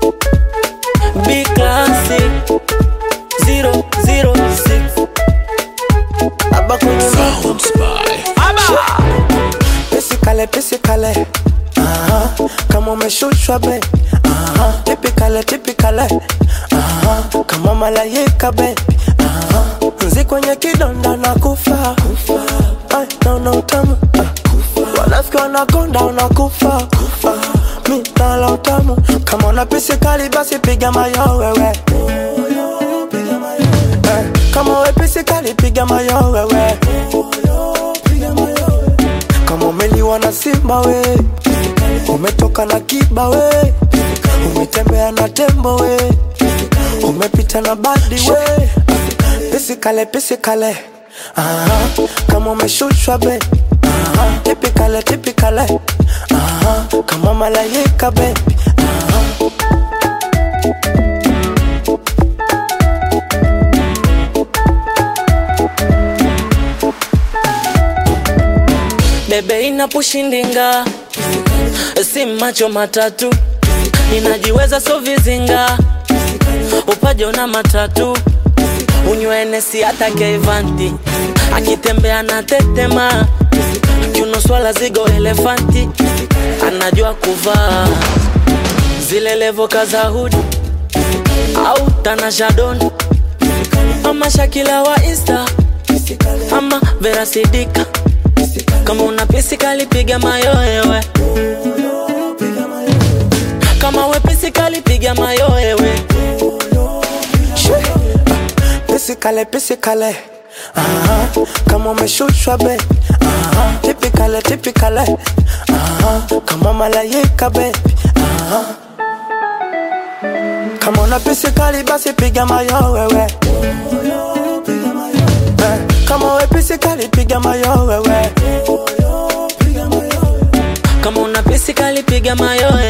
Big classic 006 Aba kwenye Sounds by Pisikale kama umeshushwa be Typicale kama malaika be Nzi kwenye kidonda na kufa Ay, naona utamu Wanafiki wanakonda unakufa Mi nala utamu Kama una pisikali basi piga mayo wewe Kama we pisikali piga mayo wewe Kama umeliwa na simba we Umetoka na kiba we Umetembea na tembo we Umepita na badi we Pisikale kama umeshushwa be Typicale kama malaika be Bebe inapushindinga Si macho matatu Ninajiweza so vizinga Upajo na matatu Unywe si hata kevanti Akitembea na tetema Kiuno swala zigo elefanti Anajua kuvaa Zile levo kaza hood Au Tanasha Don Ama Shakila wa Insta Ama Vera Sidika Kama una pisikali piga mayoewe Kama we pisikali piga mayoewe Pisikale kama umeshushwa be Typicale kama malaika be Kama una pisikali basi piga mayo wewe Kama we pisikali piga mayo wewe Kama una pisikali piga mayoewe